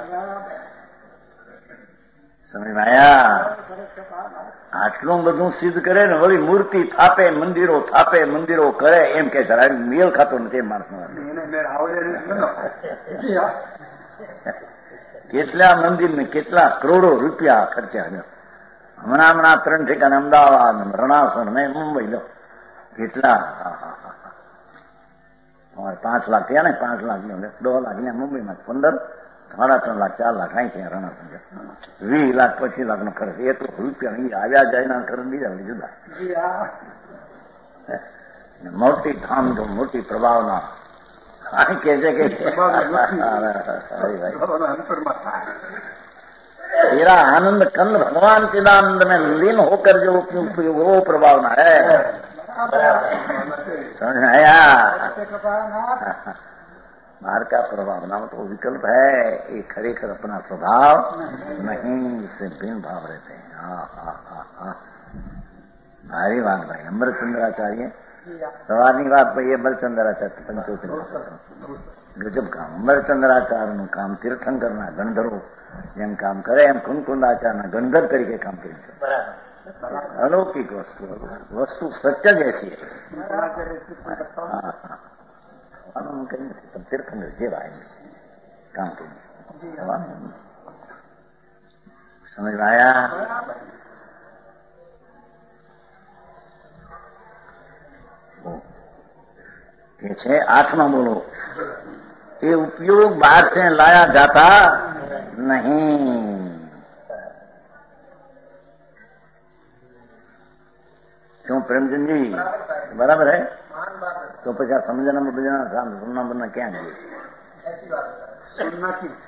[SPEAKER 1] समझ में आया? આટલું બધું સિદ્ધ કરે ને વળી મૂર્તિ થાપે, મંદિરો થાપે, મંદિરો કરે એમ કે છે મેળ ખાતો નથી માણસનો. કેટલા મંદિર ને કેટલા કરોડો રૂપિયા ખર્ચ્યા. હમણાં હમણાં ત્રણ ઠેકાને અમદાવાદ, રણાસણ ને મુંબઈ લો કેટલા પાંચ લાખ થયા ને, પાંચ લાખ દો લાખ ને મુંબઈમાં પંદર સાડા ત્રણ લાખ ચાર લાખ અહીં થયા રણાસણ, વીસ લાખ પચીસ લાખ નો ખર્ચ. એ તો રૂપિયા અહીં આવ્યા જાય ના ખર્ચ બીજા જુદા. મોટી ધામ તો મોટી પ્રભાવના કે છે કે तेरा आनंद कंद भगवान चिदानंद में लीन होकर जो वो प्रभावना है. समझ में आया? बाहर का प्रभावना तो विकल्प है, ये खरेखर अपना स्वभाव नहीं, इससे भिन्न भाव रहते हैं. हाँ हाँ हाँ हाँ भारी बात भाई. अमृतचंद्राचार्य સવારની વાત ભાઈ અમરચંદ્રાચાર્ય પંચોતેર ગજબ કામ. અમરચંદ્રાચાર્યનું કામ તીર્થંકરના ગણધરો જેમ કામ કરે એમ કુંકુંદાચાર્યના ગણધર તરીકે કામ કર્યું છે. અલૌકિક વસ્તુ વસ્તુ સત્ય જ એસી કઈ નથી, તીર્થંકર જેવા કામ કર્યું છે. સમજ આયા? ये छे आठवां बोलो, ये उपयोग बाहर से लाया जाता नहीं. क्यों प्रेमचंद जी? बराबर है. तो पचास समझना में बजना सुनना बनना क्या है? सुनना की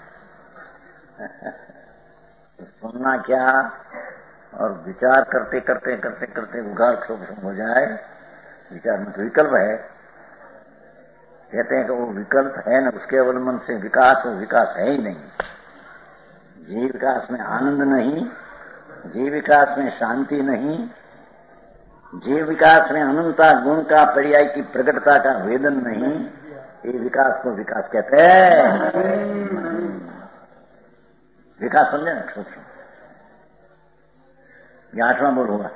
[SPEAKER 1] सुनना क्या और विचार करते करते करते करते उगाड़ क्षोभ हो जाए. विचार में तो विकल्प है. कहते हैं कि वो विकल्प है ना, उसके अवलंबन से विकास, वो विकास है ही नहीं. जीव विकास में आनंद नहीं, जीव विकास में शांति नहीं, जीव विकास में अनंता गुण का पर्याय की प्रकटता का वेदन नहीं. ये विकास को विकास कहते हैं. विकास समझे ना? सूक्ष्म. ये आठवां बोल होगा.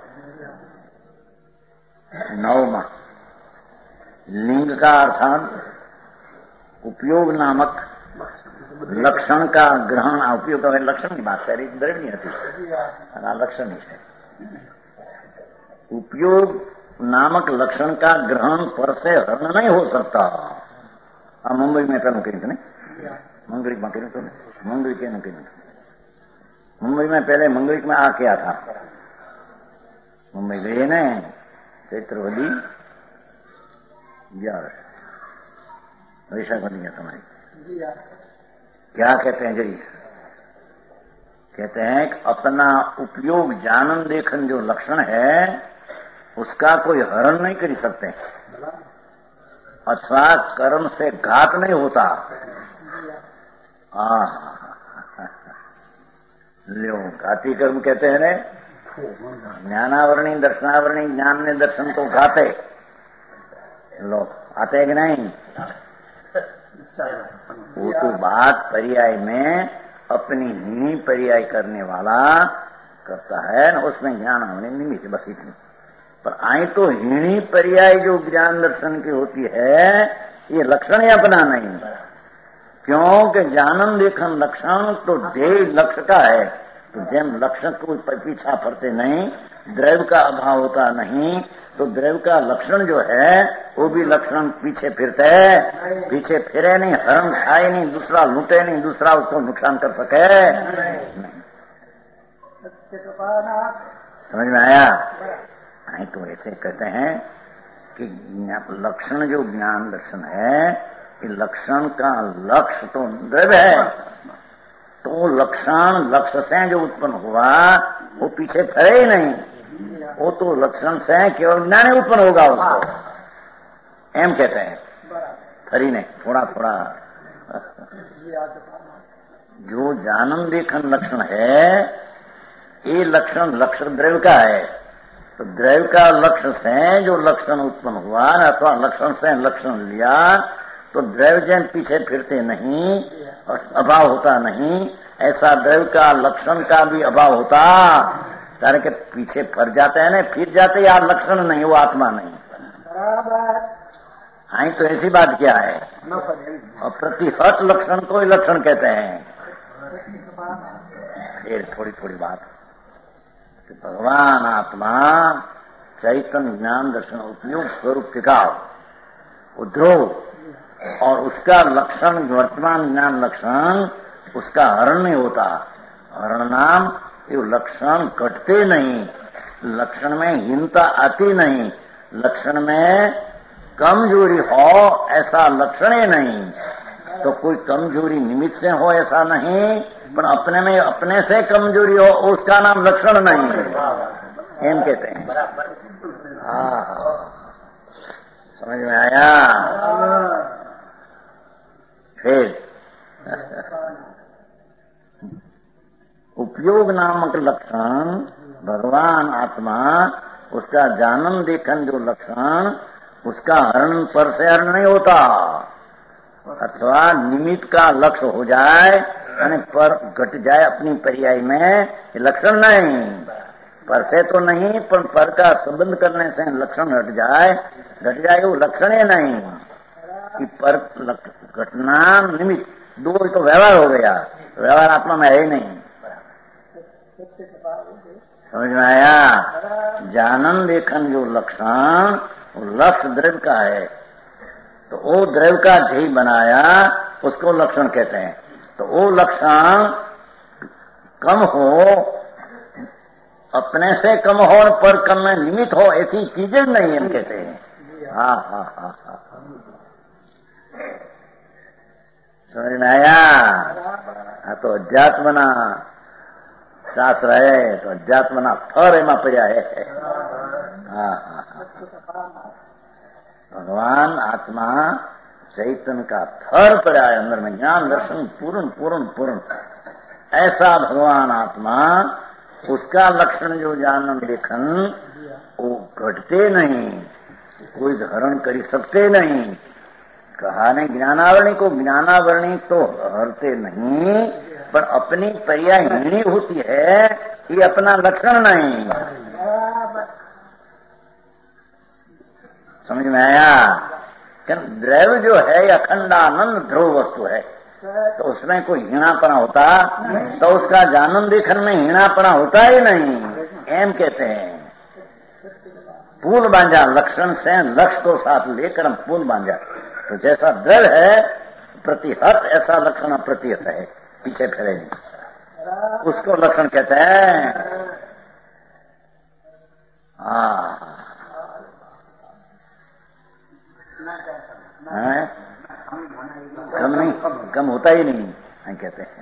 [SPEAKER 1] नौवां लिंग का अर्थात उपयोग नामक लक्षण का ग्रहण. उपयोग का लक्षण की बात करी, द्रव्य नहीं आती, लक्षण ही है. उपयोग नामक लक्षण का ग्रहण पर से हरण नहीं हो सकता. આ મુંબઈ में પેલું કર્યું ને, મંગળિક में કર્યું હતું ને, મંગળિક એનું કર્યું. मुंबई में पहले मंगलिक में आ क्या था? मुंबई गए ने चैत्रवदी ग्यारह वैशाख बन गया तुम्हारी. क्या कहते हैं जरीस? कहते हैं कि अपना उपयोग जानन देखन जो लक्षण है उसका कोई हरण नहीं कर सकते अथवा कर्म से घात नहीं होता. हाँ लो घाती कर्म कहते हैं ने ज्ञानावरणी दर्शनावरणी ज्ञान ने दर्शन तो घाते. लो आते कि नहीं? वो तो बात पर्याय में अपनी ही पर्याय करने वाला करता है न, उसमें ज्ञान होने निमित्त बस इतनी. पर आई तो हीणी पर्याय जो ज्ञान दर्शन की होती है ये लक्षण ही अपना नहीं. क्योंकि जानन देखन लक्षण तो ध्येय लक्ष्य का है. तो जैम लक्ष्य को पीछा फरते नहीं, द्रव्य का अभाव होता नहीं, तो द्रव्य का लक्षण जो है वो भी लक्षण पीछे फिरते है. पीछे फिरे नहीं, हरण खाए नहीं, दूसरा लूटे नहीं, दूसरा उसको नुकसान कर सके नहीं. समझ में आया? नहीं तो ऐसे कहते हैं कि लक्षण जो ज्ञान दर्शन है कि लक्षण का लक्ष्य तो द्रव्य है, तो लक्षण लक्ष्य से जो उत्पन्न हुआ वो पीछे फरे ही नहीं. वो तो लक्षण से केवल ज्ञान उत्पन्न होगा उसको, एम कहते हैं. फरी नहीं, थोड़ा थोड़ा जो जानन देखन लक्षण है ये लक्षण लक्षण द्रव्य का है। तो द्रव्य का लक्ष्य से जो लक्षण उत्पन्न हुआ अथवा लक्षण से लक्षण लिया तो द्रव्य जैन पीछे फिरते नहीं और अभाव होता नहीं, ऐसा द्रव्य का लक्षण का भी अभाव होता, कारण के पीछे फर जाते हैं ना, फिर जाते यार लक्षण नहीं, वो आत्मा नहीं। हाँ तो ऐसी बात क्या है। और प्रतिहत लक्षण को ही लक्षण कहते हैं। फिर थोड़ी थोड़ी बात कि भगवान आत्मा चैतन्य ज्ञान दर्शन उपयोग स्वरूप टिकाव उद्रोह और उसका लक्षण वर्तमान ज्ञान लक्षण उसका हरण नहीं होता। हरण नाम ये लक्षण घटते नहीं, लक्षण में हीनता आती नहीं, लक्षण में कमजोरी हो ऐसा लक्षण ही नहीं। तो कोई कमजोरी निमित्त से हो ऐसा नहीं, पर अपने में अपने से कमजोरी हो उसका नाम लक्षण नहीं, एम कहते हैं। हाँ समझ में आया। फिर उपयोग नामक लक्षण भगवान आत्मा उसका जानन देखन जो लक्षण उसका हरण पर से हरण नहीं होता, अथवा निमित्त का लक्ष्य हो जाए यानी पर घट जाए अपनी पर्याय में, ये लक्षण नहीं। पर से तो नहीं, पर पर का संबंध करने से लक्षण हट जाए घट जाए वो लक्षण ही नहीं कि पर घटना निमित्त दो तो व्यवहार हो गया, व्यवहार आत्मा में है ही नहीं। समझ में आया। जानन देखन जो लक्षण लक्ष्य द्रव्य का है, तो वो द्रव्य का ध्येय बनाया उसको लक्षण कहते हैं। तो वो लक्षण कम हो, अपने से कम हो और पर कम में निमित्त हो, ऐसी चीजें नहीं हम कहते हैं। हाँ हाँ हाँ हाँ समझ में आया। हाँ तो अध्यात्म ना शास्त्र है तो अध्यात्म ना फर एमा पर्या है। हाँ हाँ भगवान आत्मा चैतन्य का थर पड़ा है अंदर में, ज्ञान दर्शन पूर्ण पूर्ण पूर्ण ऐसा भगवान आत्मा उसका लक्षण जो जानन लेखन वो घटते नहीं, कोई धारण कर सकते नहीं। कहा ने ज्ञानावरणी को ज्ञानावरणी तो हरते नहीं, पर अपनी पर्यायहीनी होती है, ये अपना लक्षण नहीं। समझ में आया। द्रव्य जो है अखंडानंद ध्रुव वस्तु है, तो उसमें कोई हीणापना होता तो उसका जानन देखन में हीणापना होता ही नहीं, एम कहते हैं। पुल बांधा लक्षण से लक्ष्य को साथ लेकर हम पुल बांधा, तो जैसा द्रव्य है प्रतिहत ऐसा लक्षण अप्रतिहत है, पीछे फिरे नहीं, उसको लक्षण कहते हैं। हाँ है? कम नहीं, कम होता ही नहीं है कहते हैं।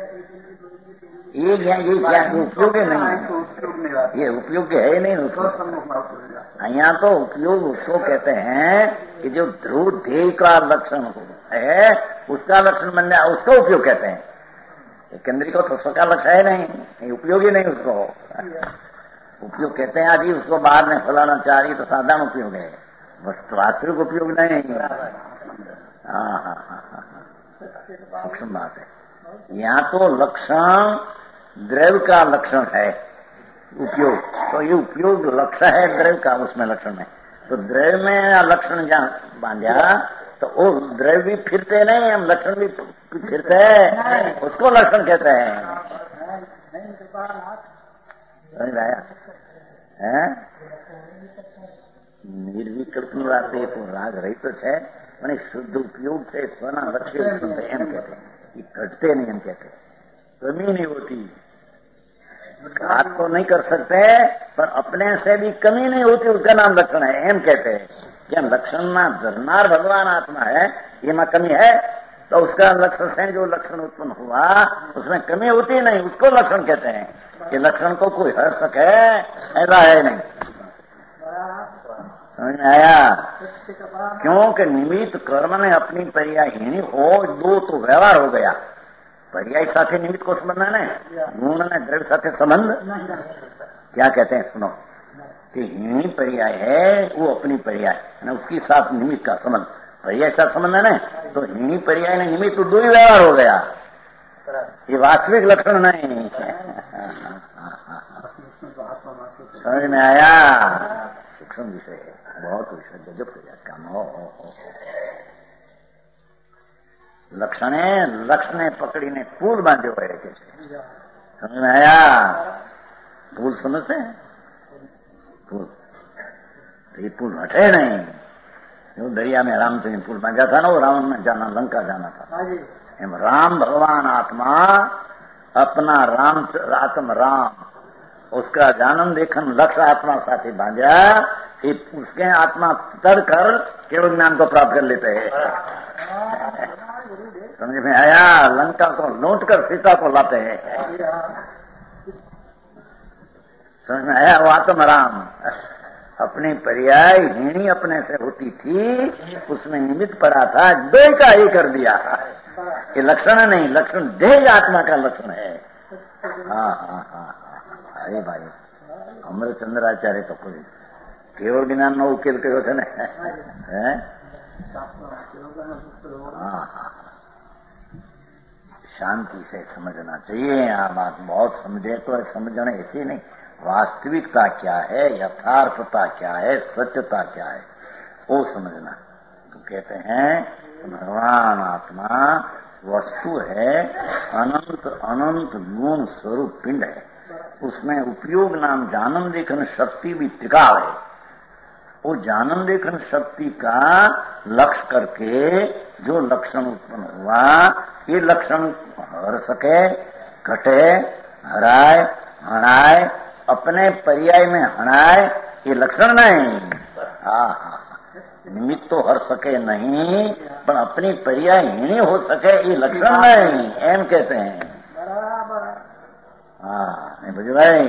[SPEAKER 1] ये क्या ये क्या उपयोग नहीं है, ये उपयोग है ही नहीं उसको। यहाँ तो उपयोग उसको कहते हैं कि जो ध्रुव ध्येय का लक्षण है उसका लक्षण बन जाए, उसका उपयोग कहते हैं। केंद्रीय को तो उसका लक्ष्य है नहीं, उपयोग ही नहीं उसको उपयोग कहते हैं। आज ही उसको बाद में फलाना चाहिए तो साधारण उपयोग है, वास्तविक उपयोग नहीं। हाँ हाँ हाँ हाँ सूक्ष्म बात है। यहाँ तो लक्षण द्रव्य का लक्षण है उपयोग, तो ये उपयोग लक्ष्य है द्रव्य का, उसमें लक्षण है। तो द्रव्य में लक्षण जहाँ बांधा तो वो द्रव्य भी फिरते नहीं, हम लक्षण भी फिरते हैं, उसको लक्षण कहते हैं। समझ आया है। निर्विकल्प निवाते तो राग रही तो है, मैंने शुद्ध उपयोग से स्वना लक्ष्य एम कहते हैं, ये घटते नहीं हम कहते, कमी नहीं होती। घात तो नहीं कर सकते पर अपने से भी कमी नहीं होती, उसका नाम लक्षण है, एम कहते हैं। क्या लक्षण ना धरनार भगवान आत्मा है, ये मां कमी है तो उसका लक्षण से जो लक्षण उत्पन्न हुआ उसमें कमी होती नहीं, उसको लक्षण कहते हैं। कि लक्षण को कोई हर सके ऐसा है नहीं। समझ में आया। क्योंकि निमित्त कर्म ने अपनी पर्यायहीनी हो, दो तो व्यवहार हो गया, पर्याय साथे निमित्त को संबंध है गुण ने द्रव्य साथे संबंध क्या कहते हैं सुनो कि हिणी पर्याय है वो अपनी पर्याय है उसकी साथ निमित्त का संबंध पर्याय साथ संबंध है ना तो हिणी पर्याय ने निमित्त तो दो ही व्यवहार हो गया ये वास्तविक लक्षण नहीं समझ में आया सूक्ष्म विषय है बहुत विषय गजब हो जाए काम हो लक्षण लक्ष्य ने पकड़ी ने पुल बांधे हुए कैसे समझ में आया पुल समझते हैं पुल तो ये पुल हटे नहीं जो दरिया में रामचंद्र पुल बांधा था ना वो रावण में जाना लंका जाना था राम भगवान आत्मा अपना राम आत्म राम उसका जानन देखन लक्ष्य आत्मा साथी बांधा उसके आत्मा तर कर केवल ज्ञान को प्राप्त कर लेते हैं समझ में आया लंका को लौट कर सीता को लाते हैं समझ में आया वो आत्म राम अपनी पर्याय हिणी अपने से होती थी उसमें निमित्त पड़ा था दो का ही कर दिया ये लक्षण नहीं लक्षण देह आत्मा का लक्षण है हाँ हाँ हाँ अरे भाई अमरचंद्राचार्य तो कोई केवल ज्ञान नो उकेल करो थे ने हाँ हाँ शांति से समझना चाहिए यह बात बहुत समझे तो समझना ऐसे नहीं वास्तविकता क्या है यथार्थता क्या है सत्यता क्या है वो समझना तो कहते हैं भगवान आत्मा वस्तु है अनंत अनंत गुण स्वरूप पिंड है उसमें उपयोग नाम जानन देखन शक्ति भी टिकाव है वो जानन देखन शक्ति का लक्ष्य करके जो लक्षण उत्पन्न हुआ ये लक्षण हर सके घटे हराए हराए अपने पर्याय में हराए ये लक्षण नहीं हाँ हाँ निमित्त तो हर सके नहीं पर अपनी पर्याय ही हो सके ये लक्षण नहीं एम कहते हैं हाँ नहीं बुझे भाई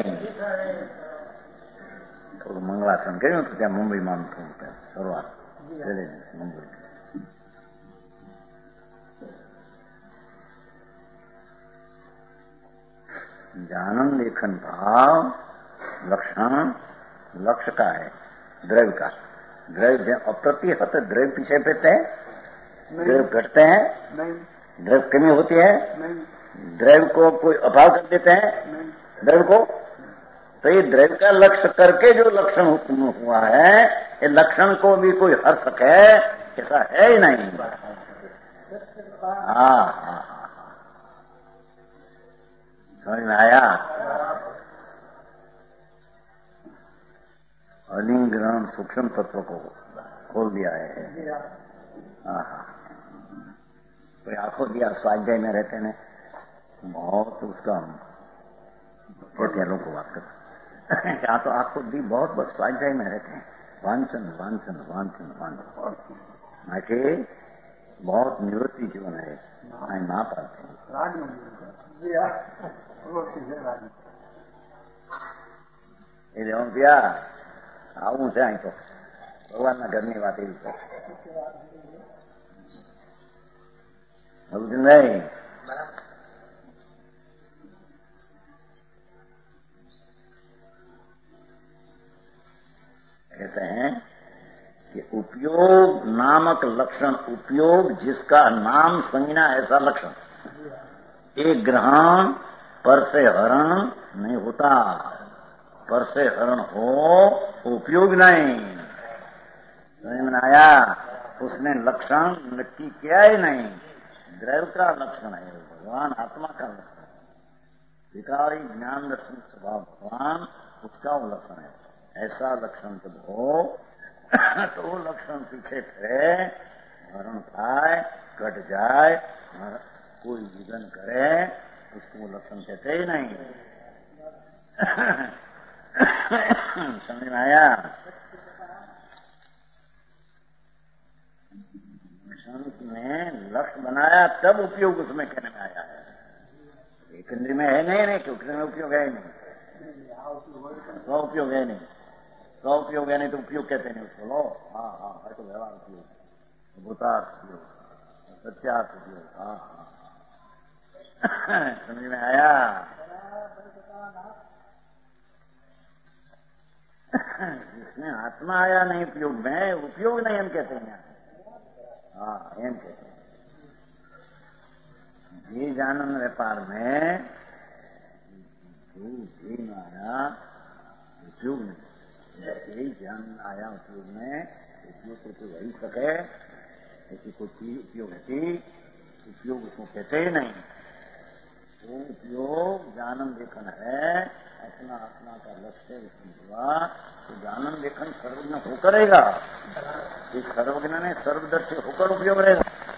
[SPEAKER 1] तो मंगलाचरण करें तो क्या मुंबई में शुरुआत मुंबई जानन लेखन भाव लक्षण लक्ष्य का है द्रव्य का द्रव्य अप्रतिहत द्रव्य पीछे पेते हैं द्रव्य घटते हैं द्रव्य कमी होती है द्रव्य को कोई अभाव कर देते हैं द्रव्य को तो ये द्रव्य का लक्ष्य करके जो लक्षण उत्पन्न हुआ है ये लक्षण को भी कोई हर सके ऐसा है ही नहीं हाँ हाँ समझ में आया अलिंग ग्रहण सूक्ष्म तत्व को खोल दिया है हाँ कोई आंखों दिया स्वाध्याय में रहते हैं बहुत उसका कहते हैं लोग को बात करते क्या तो आंखों दी बहुत बस स्वाध्याय में रहते हैं वांछन वांछन वांछन वांछन आके बहुत निवृत्ति जीवन है ना पाते એટલે હું ત્યાં આવું છે અહીં તો ભગવાનના ઘરની વાત એવી છે ભાઈ कहते हैं कि उपयोग नामक लक्षण उपयोग जिसका नाम संज्ञा ऐसा लक्षण एक ग्रहण पर से हरण नहीं होता पर से हरण हो उपयोग नहीं समझ में आया उसने लक्षण नक्की किया ही नहीं द्रव्य का लक्षण है भगवान आत्मा का लक्षण विकारी ज्ञान दर्शन स्वभाव भगवान उसका वो लक्षण है ऐसा लक्षण जब हो तो वो लक्षण पीछे फिरे हरण खाए कट जाए कोई विघन करे उसको वो लक्षण कहते ही नहीं समझ में आया संत ने लक्ष्य बनाया तब उपयोग उसमें कहने में आया है एक इंद्रिय में है नहीं नहीं क्योंकि में उपयोग है नहीं स्व उपयोग है नहीं स्व उपयोग है नहीं तो उपयोग कहते नहीं उसको लो हाँ हाँ है तो व्यवहार उपयोग भूतार्थ उपयोग सत्यार्थ उपयोग हाँ हाँ समझ में आया? जिसमें आत्मा आया नहीं उपयोग में, उपयोग नहीं हम कहते हैं। हाँ, एम कहते हैं जी जानन व्यापार में जी में आया उपयोग नहीं, यही ज्ञान आया उपयोग में, उपयोग को तो वही सके, किसी को चीज उपयोग है, उपयोग उसको कहते ही नहीं। वो उपयोग जानन देखन है, अपना आत्मा का लक्ष्य उसमें हुआ तो जानन देखन सर्वज्ञ होकर रहेगा। इस सर्वज्ञ ने सर्वदर्शी होकर उपयोग रहेगा।